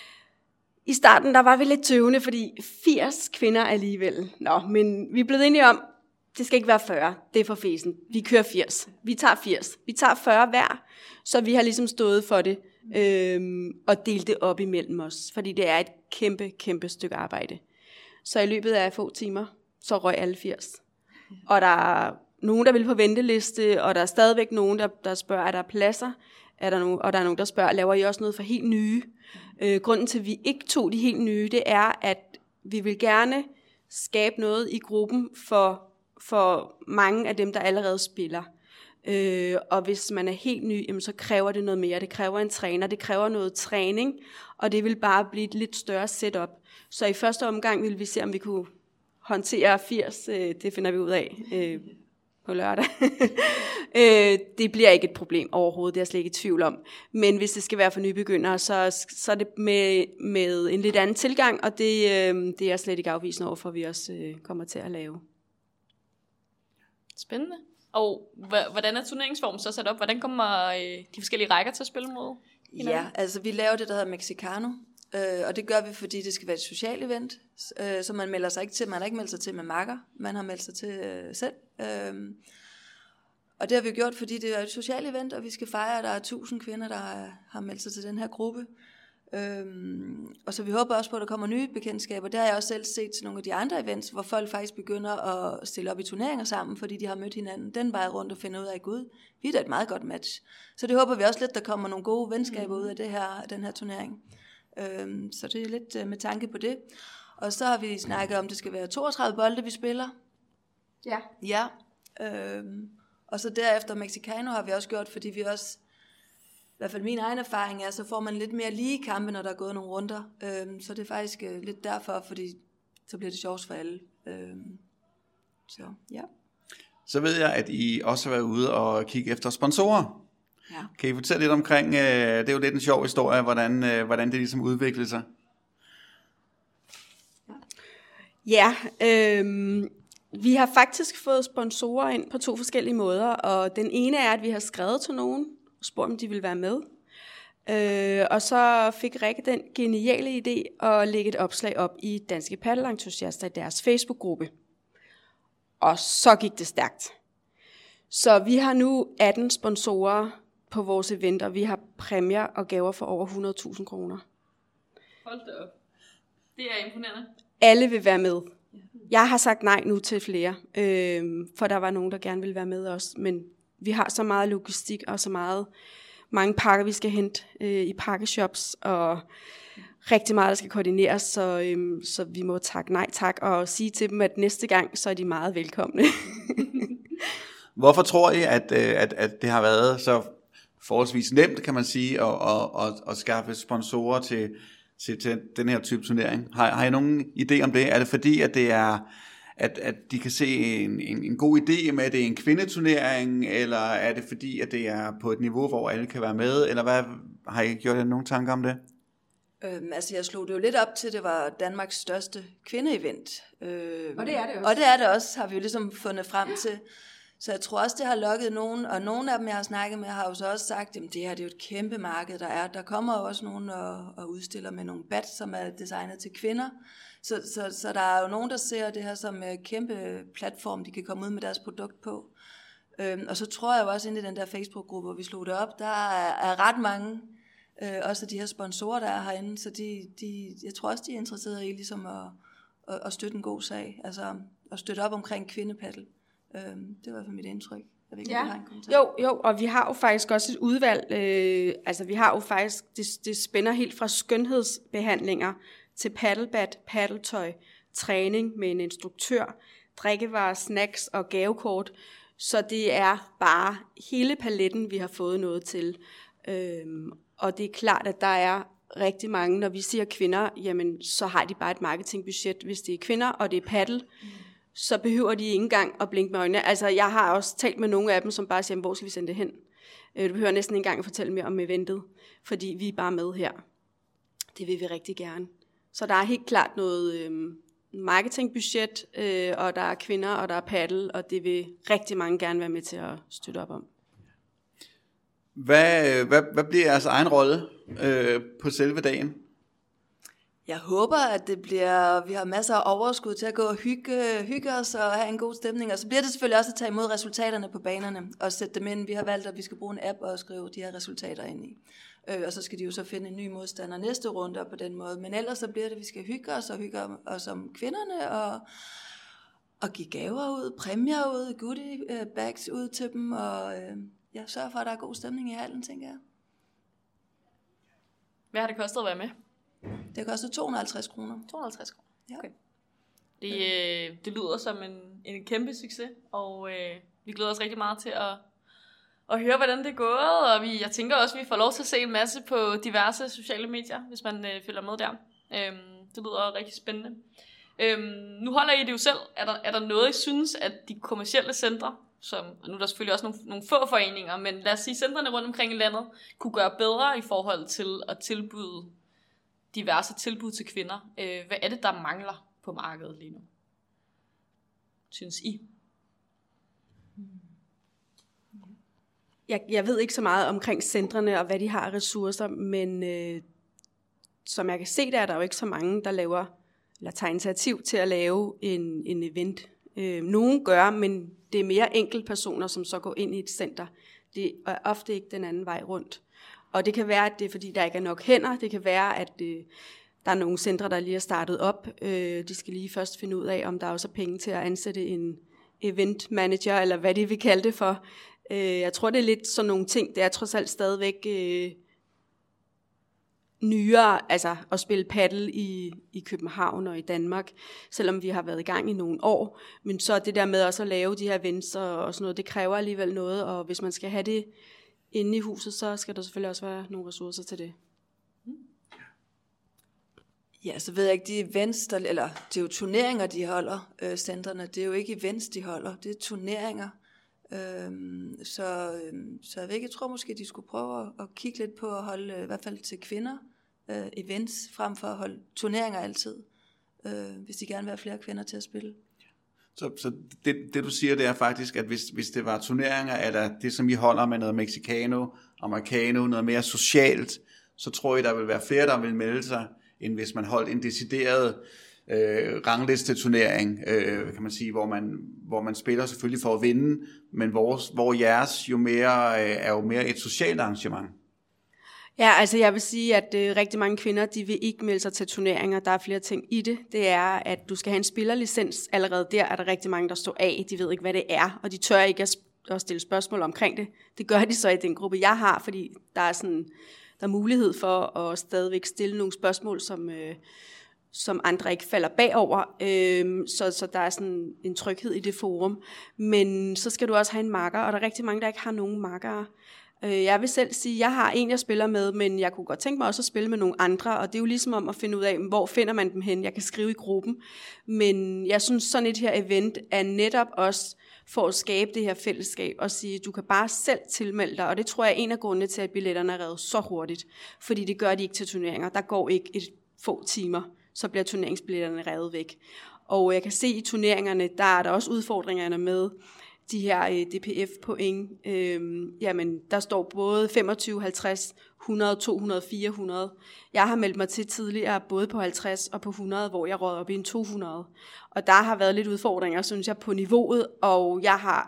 i starten der var vi lidt tøvende, fordi firs kvinder alligevel. Nå, men vi er blevet enige om, det skal ikke være fyrre, det er for fesen. Vi kører firs, vi tager firs, vi tager fyrre hver, så vi har ligesom stået for det. Øhm, og dele det op imellem os, fordi det er et kæmpe, kæmpe stykke arbejde. Så i løbet af få timer, så røg alle firs. Og der er nogen, der vil på venteliste, og der er stadigvæk nogen, der, der spørger, er der pladser? Er der nogen, og der er nogen, der spørger, laver I også noget for helt nye? Øh, grunden til, at vi ikke tog de helt nye, det er, at vi vil gerne skabe noget i gruppen for, for mange af dem, der allerede spiller. Øh, og hvis man er helt ny, jamen, så kræver det noget mere. Det kræver en træner, det kræver noget træning, og det vil bare blive et lidt større setup. Så i første omgang vil vi se, om vi kunne håndtere firs. Øh, det finder vi ud af øh, på lørdag. øh, det bliver ikke et problem overhovedet, det er jeg slet ikke i tvivl om. Men hvis det skal være for nybegyndere, så, så er det med, med en lidt anden tilgang, og det, øh, det er jeg slet ikke afvisende over for, at vi også øh, kommer til at lave. Spændende. Og hvordan er turneringsformen så sat op? Hvordan kommer øh, de forskellige rækker til at spille mod hinanden? Ja, altså vi laver det, der hedder Mexicano, øh, og det gør vi, fordi det skal være et socialt event, øh, så man melder sig ikke til, man har ikke meldt sig til med makker, man har meldt sig til øh, selv. Øh, og det har vi gjort, fordi det er et socialt event, og vi skal fejre, at der er tusind kvinder, der har meldt sig til den her gruppe. Øhm, og så vi håber også på, at der kommer nye bekendtskaber. Det har jeg også selv set til nogle af de andre events, hvor folk faktisk begynder at stille op i turneringer sammen, fordi de har mødt hinanden den vej rundt og finder ud af, Gud, vi er da et meget godt match. Så det håber vi også lidt, der kommer nogle gode venskaber ud af det her, den her turnering. Øhm, så det er lidt uh, med tanke på det. Og så har vi snakket om, det skal være toogtredive bolde, vi spiller. Ja. Ja. Øhm, og så derefter Mexicano har vi også gjort, fordi vi også, i hvert fald min egen erfaring er, så får man lidt mere lige kampe, når der er gået nogle runder. Øhm, så det er faktisk øh, lidt derfor, fordi så bliver det sjovt for alle. Øhm, så ja. Så ved jeg, at I også har været ude og kigge efter sponsorer. Ja. Kan I fortælle lidt omkring, øh, det er jo lidt en sjov historie, hvordan, øh, hvordan det ligesom udviklede sig? Ja, øh, vi har faktisk fået sponsorer ind på to forskellige måder, og den ene er, at vi har skrevet til nogen, og spurgt, om de ville være med. Øh, og så fik Rikke den geniale idé at lægge et opslag op i Danske Paddelentusiaster i deres Facebook-gruppe. Og så gik det stærkt. Så vi har nu atten sponsorer på vores event, og vi har præmier og gaver for over hundrede tusind kroner. Hold da op. Det er imponerende. Alle vil være med. Jeg har sagt nej nu til flere, øh, for der var nogen, der gerne ville være med også. Men vi har så meget logistik og så meget mange pakker, vi skal hente øh, i pakkeshops, og rigtig meget, der skal koordineres, så, øh, så vi må takke nej tak, og sige til dem, at næste gang, så er de meget velkomne. Hvorfor tror I, at, at, at det har været så forholdsvis nemt, kan man sige, at, at, at, at skaffe sponsorer til, til, til den her type turnering? Har, har I nogen idé om det? Er det fordi, at det er, at, at de kan se en, en, en god idé med, at det er en kvindeturnering, eller er det fordi, at det er på et niveau, hvor alle kan være med, eller hvad? Har I gjort jer nogle tanker om det? Øhm, altså jeg slog det jo lidt op til, det var Danmarks største kvindeevent. Øhm, Og det er det også. Og det er det også, har vi jo ligesom fundet frem til. Så jeg tror også, det har lokket nogen, og nogle af dem, jeg har snakket med, har jo så også sagt, at det her det er jo et kæmpe marked, der er. Der kommer jo også nogen og, og udstiller med nogle bats, som er designet til kvinder. Så, så, så der er jo nogen, der ser det her som en kæmpe platform, de kan komme ud med deres produkt på. Øhm, og så tror jeg jo også, inde i den der Facebook-gruppe, hvor vi slog det op, der er, er ret mange Øh, også de her sponsorer, der er herinde, så de, de, jeg tror også, de er interesserede i ligesom at, at, at støtte en god sag, altså at støtte op omkring kvindepaddel. Øh, det var i hvert fald mit indtryk. Jeg ved ikke, ja. om du har en kommentar. Jo, jo, og vi har jo faktisk også et udvalg, øh, altså vi har jo faktisk, det, det spænder helt fra skønhedsbehandlinger til paddlebat, paddeltøj, træning med en instruktør, drikkevarer, snacks og gavekort, så det er bare hele paletten, vi har fået noget til. Øhm, og det er klart, at der er rigtig mange, når vi siger kvinder, jamen så har de bare et marketingbudget, hvis det er kvinder, og det er paddel, mm. så behøver de ikke engang at blinke med øjnene. Altså jeg har også talt med nogle af dem, som bare siger, hvor skal vi sende det hen? Øh, du behøver næsten ikke engang at fortælle mere om eventet, fordi vi er bare med her. Det vil vi rigtig gerne. Så der er helt klart noget øh, marketingbudget, øh, og der er kvinder, og der er paddel, og det vil rigtig mange gerne være med til at støtte op om. Hvad, hvad, hvad bliver jeres egen rolle øh, på selve dagen? Jeg håber, at det bliver, vi har masser af overskud til at gå og hygge, hygge os og have en god stemning. Og så bliver det selvfølgelig også at tage imod resultaterne på banerne og sætte dem ind. Vi har valgt, at vi skal bruge en app og skrive de her resultater ind i. Øh, og så skal de jo så finde en ny modstander næste runde på den måde. Men ellers så bliver det, at vi skal hygge os og hygge os om kvinderne og, og give gaver ud, præmier ud, goodie bags ud til dem og øh, ja, sørge for, at der er god stemning i hallen, tænker jeg. Hvad har det kostet at være med? Det koster to hundrede og halvtreds kroner. to hundrede og halvtreds kroner. Ja. Okay. Det, øh, det lyder som en, en kæmpe succes, og øh, vi glæder os rigtig meget til at, at høre, hvordan det er gået, og vi, jeg tænker også, at vi får lov til at se en masse på diverse sociale medier, hvis man øh, følger med der. Øhm, det lyder rigtig spændende. Øhm, nu holder I det jo selv. Er der, er der noget, I synes, at de kommercielle centre, som, og nu er der selvfølgelig også nogle, nogle få foreninger, men lad os sige, centrene rundt omkring i landet, kunne gøre bedre i forhold til at tilbyde diverse tilbud til kvinder. Øh, hvad er det, der mangler på markedet lige nu, synes I? Jeg, jeg ved ikke så meget omkring centrene og hvad de har af ressourcer, men øh, som jeg kan se, der er der jo ikke så mange, der laver eller tager initiativ til at lave en, en event. Øh, nogen gør, men det er mere enkeltpersoner, som så går ind i et center. Det er ofte ikke den anden vej rundt. Og det kan være, at det er fordi, der ikke er nok hænder. Det kan være, at øh, der er nogle centre, der lige er startet op. Øh, de skal lige først finde ud af, om der også er penge til at ansætte en event manager, eller hvad de vil kalde det for. Øh, jeg tror, det er lidt sådan nogle ting. Det er trods alt stadigvæk øh, nyere, altså at spille paddel i, i København og i Danmark, selvom vi har været i gang i nogle år. Men så det der med også at lave de her events og, og sådan noget, det kræver alligevel noget, og hvis man skal have det inde i huset, så skal der selvfølgelig også være nogle ressourcer til det. Ja, så ved jeg ikke, de events, der, eller det er jo turneringer, de holder, øh, centrene. Det er jo ikke events, de holder, det er turneringer. Øhm, så, øhm, så jeg ved ikke, jeg tror måske, de skulle prøve at, at kigge lidt på at holde, øh, i hvert fald til kvinder, øh, events, frem for at holde turneringer altid, øh, hvis de gerne vil have flere kvinder til at spille. Så, så det, det du siger, det er faktisk, at hvis, hvis det var turneringer, eller det som I holder med noget mexicano, americano, noget mere socialt, så tror jeg, der vil være flere, der vil melde sig, end hvis man holdt en decideret øh, rangliste-turnering, øh, kan man sige, hvor man, hvor man spiller selvfølgelig for at vinde, men vores, hvor jeres jo mere, øh, er jo mere et socialt arrangement. Ja, altså jeg vil sige, at øh, rigtig mange kvinder, de vil ikke melde sig til turneringer. Der er flere ting i det. Det er, at du skal have en spillerlicens. Allerede der er der rigtig mange, der står af. De ved ikke, hvad det er, og de tør ikke at, at stille spørgsmål omkring det. Det gør de så i den gruppe, jeg har, fordi der er sådan, der er mulighed for at stadigvæk stille nogle spørgsmål, som, øh, som andre ikke falder bagover. Øh, så, så der er sådan en tryghed i det forum. Men så skal du også have en makker, og der er rigtig mange, der ikke har nogen makkere. Jeg vil selv sige, at jeg har en, jeg spiller med, men jeg kunne godt tænke mig også at spille med nogle andre, og det er jo ligesom om at finde ud af, hvor finder man dem hen. Jeg kan skrive i gruppen, men jeg synes, sådan et her event er netop også for at skabe det her fællesskab og sige, at du kan bare selv tilmelde dig, og det tror jeg er en af grundene til, at billetterne er revet så hurtigt, fordi det gør de ikke til turneringer. Der går ikke et få timer, så bliver turneringsbilletterne revet væk. Og jeg kan se i turneringerne, der er der også udfordringerne med de her øh, D P F-point, øh, jamen der står både femogtyve, halvtreds, hundrede, to hundrede, fire hundrede. Jeg har meldt mig til tidligere både på halvtreds og på hundrede, hvor jeg råd op i en to hundrede. Og der har været lidt udfordringer, synes jeg, på niveauet, og jeg har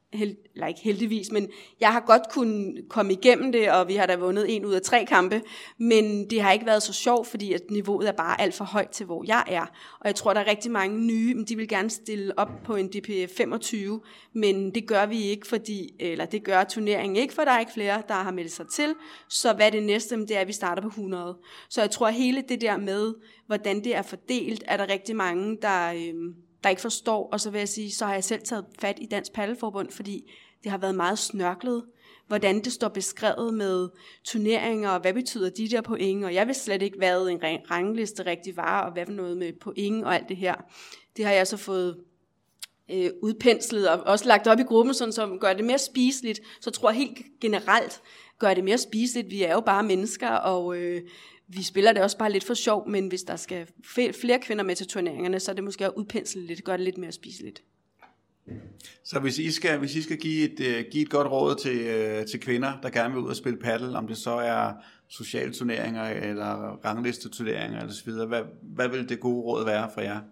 held, eller ikke heldigvis, men jeg har godt kunnet komme igennem det, og vi har da vundet en ud af tre kampe, men det har ikke været så sjovt, fordi at niveauet er bare alt for højt til, hvor jeg er. Og jeg tror, der er rigtig mange nye, men de vil gerne stille op på en D P F femogtyve, men det gør vi ikke, fordi, eller det gør turneringen ikke, for der er ikke flere, der har meldt sig til. Så hvad er det næste? Det er, at vi starter på hundrede. Så jeg tror, at hele det der med, hvordan det er fordelt, er der rigtig mange, der... Øhm, der ikke forstår, og så vil jeg sige, så har jeg selv taget fat i Dansk Paddelforbund, fordi det har været meget snørklet, hvordan det står beskrevet med turneringer, og hvad betyder de der point, og jeg vil slet ikke være en rangliste rigtig var, og hvad for noget med point og alt det her. Det har jeg så fået øh, udpenslet, og også lagt op i gruppen, sådan, som gør det mere spiseligt, så tror jeg helt generelt, gør det mere spiseligt. Vi er jo bare mennesker, og øh, vi spiller det også bare lidt for sjov, men hvis der skal flere kvinder med til turneringerne, så er det måske at udpensle lidt, gør det lidt mere spiseligt. Så hvis I skal, hvis I skal give, et, give et godt råd til, til kvinder, der gerne vil ud og spille paddel, om det så er sociale turneringer eller ranglisteturneringer eller så videre, hvad, hvad vil det gode råd være for jer?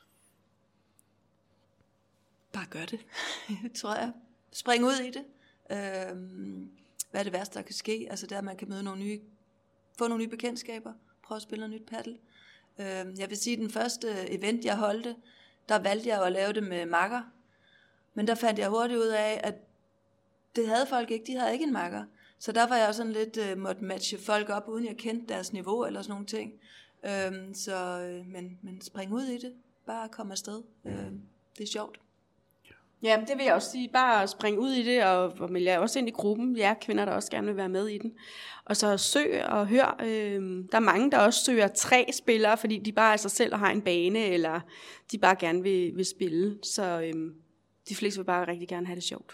Bare gør det, tror jeg. Spring ud i det. Øhm, hvad er det værste, der kan ske? Altså der, man kan møde nogle nye, få nogle nye bekendtskaber, prøve at spille noget nyt paddel. Øhm, jeg vil sige, at den første event, jeg holdte, der valgte jeg at lave det med makker. Men der fandt jeg hurtigt ud af, at det havde folk ikke. De havde ikke en makker. Så der var jeg sådan lidt, uh, måtte matche folk op, uden jeg kendte deres niveau eller sådan nogle ting. Øhm, så, øh, men, men spring ud i det. Bare kom afsted. Øhm, det er sjovt. Ja, det vil jeg også sige. Bare springe ud i det, og, og melde jer også ind i gruppen. Jeg er kvinder, der også gerne vil være med i den. Og så søg og hør. Øh, der er mange, der også søger tre spillere, fordi de bare er sig selv og har en bane, eller de bare gerne vil, vil spille. Så øh, de fleste vil bare rigtig gerne have det sjovt.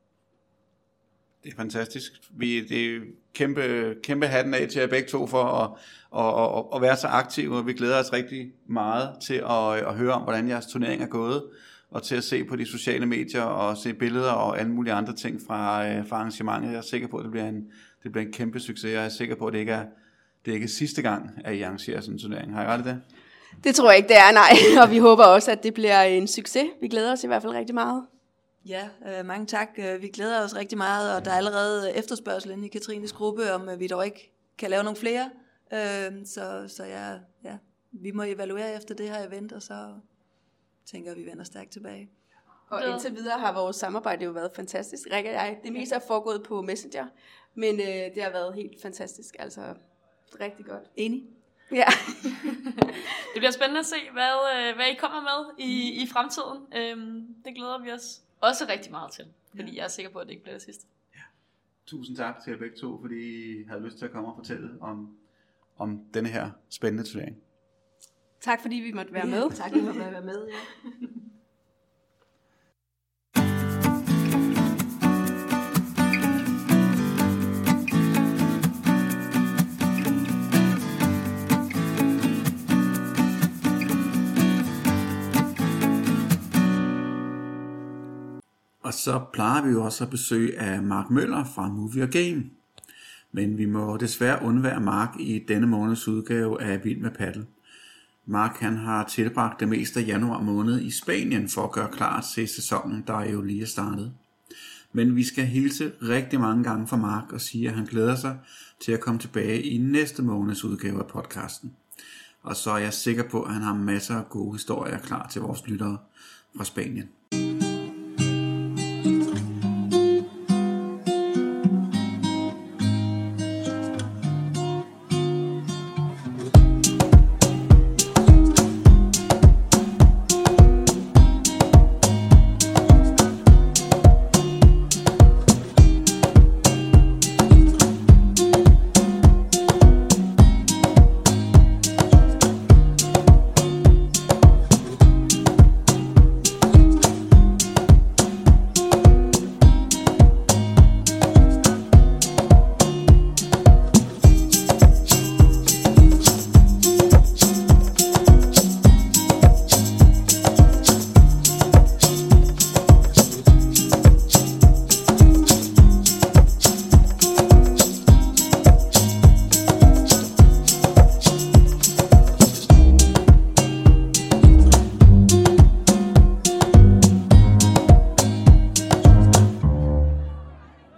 Det er fantastisk. Vi, det er kæmpe, kæmpe hatten af til jer begge to for at, at, at, at være så aktive, og vi glæder os rigtig meget til at, at høre om, hvordan jeres turnering er gået, og til at se på de sociale medier og se billeder og alle mulige andre ting fra, fra arrangementet. Jeg er sikker på, at det bliver en, det bliver en kæmpe succes, og jeg er sikker på, at det ikke er, det er ikke sidste gang, at I arrangerer sådan en turnering. Har I ret i det? Det tror jeg ikke, det er, nej. Og vi håber også, at det bliver en succes. Vi glæder os i hvert fald rigtig meget. Ja, øh, mange tak. Vi glæder os rigtig meget, og der er allerede efterspørgsel inde i Katrines gruppe, om vi dog ikke kan lave nogle flere. Øh, så så ja, ja, vi må evaluere efter det her event, og så tænker vi vender stærkt tilbage. Og indtil videre har vores samarbejde jo været fantastisk. Rikke og jeg, det meste er foregået på Messenger, men øh, det har været helt fantastisk, altså rigtig godt. Enig? Ja. Det bliver spændende at se, hvad, hvad I kommer med i, i fremtiden. Øhm, det glæder vi os også rigtig meget til, fordi jeg er sikker på, at det ikke bliver det sidste. Ja. Tusind tak til jer begge to, fordi I havde lyst til at komme og fortælle om, om denne her spændende turnering. Tak fordi vi måtte være med. Ja, tak fordi vi måtte være med, ja. Og så plejer vi jo også at besøge af Mark Møller fra Movie og Game. Men vi må desværre undvære Mark i denne måneds udgave af Vild med Paddel. Mark han har tilbragt det meste af januar måned i Spanien for at gøre klar til sæsonen, der jo lige er startet. Men vi skal hilse rigtig mange gange fra Mark og sige, at han glæder sig til at komme tilbage i næste måneds udgave af podcasten. Og så er jeg sikker på, at han har masser af gode historier klar til vores lyttere fra Spanien.